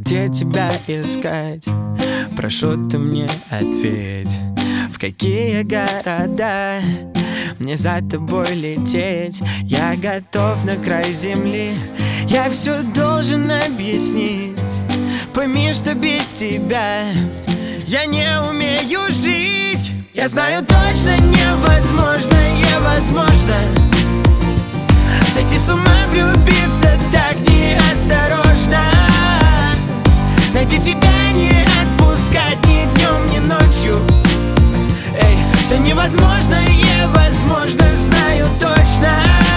где тебя искать? Прошу, ты мне ответь, в какие города мне за тобой лететь? Я готов на край земли, я все должен объяснить. Пойми, что без тебя я не умею жить. Я знаю точно, невозможно, невозможно сойти с ума, влюбиться так неосторожно, найти тебя, не отпускать ни днем, ни ночью. Эй, все невозможно, невозможно, знаю точно.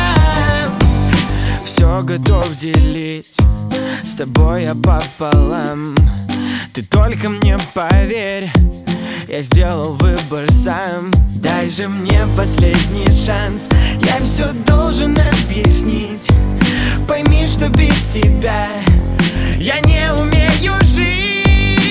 Все готов делить с тобой я пополам. Ты только мне поверь, я сделал выбор сам. Дай же мне последний шанс, я все должен объяснить. Пойми, что без тебя я не умею жить.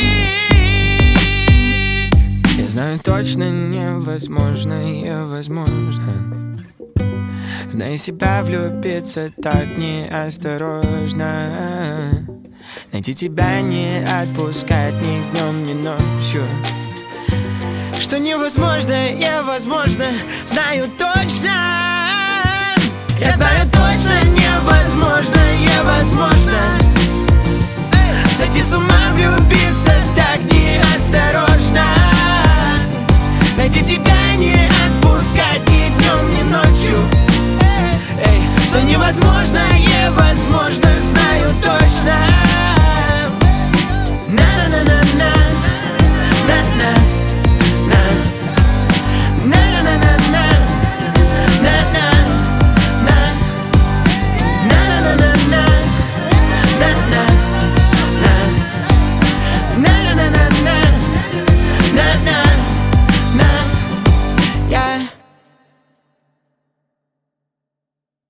Я знаю точно, невозможно, невозможно. Знай себя, влюбиться так неосторожно, найти тебя, не отпускать ни днем, ни ночью. Что невозможно, невозможно, знаю точно. Я знаю точно, невозможно, невозможно сойти с ума, влюбиться так неосторожно,